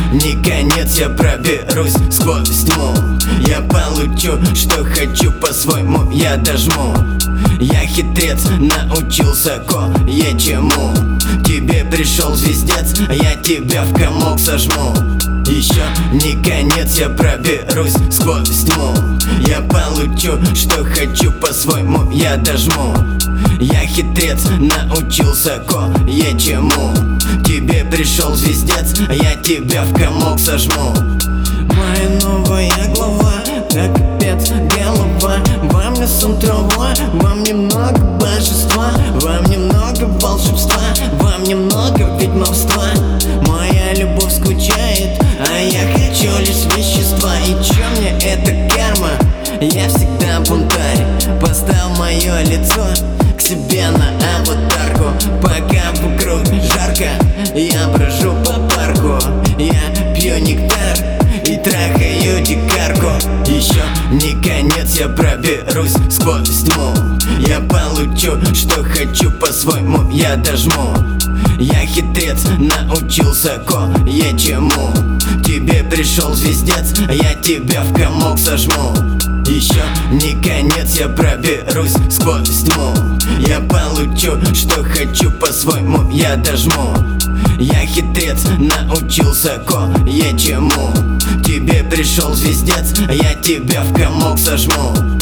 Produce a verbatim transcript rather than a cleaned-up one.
не конец, я проберусь сквозь тьму. Я получу, что хочу по-своему, я дожму. Я хитрец, научился кое-чему. Тебе пришел звездец, я тебя в комок сожму. Еще не конец, я проберусь сквозь тьму. Я получу, что хочу по-своему, я дожму. Я хитрец, научился кое-чему. Тебе пришел звездец, я тебя в комок сожму. Моя новая глава, как капец голова. Во мне сон трава, во мне много божества, во мне много волшебства, во мне много ведьмовства. Моя любовь скучает, а я хочу лишь вещества. И чё мне эта карма? Я всегда бунтарь. Поставь мое лицо к себе на аватарку. Пока вокруг жарко, я брожу по парку. Я пью нектар и трахаю дикарку. Еще не конец, я проберусь сквозь тьму. Я получу, что хочу по-своему, я дожму. Я хитрец, научился кое-чему. Тебе пришел звездец, я тебя в комок сожму. Еще не конец, я проберусь сквозь тьму. Я получу, что хочу по-своему, я дожму. Я хитрец, научился кое-чему. Тебе пришел звездец, я тебя в комок сожму.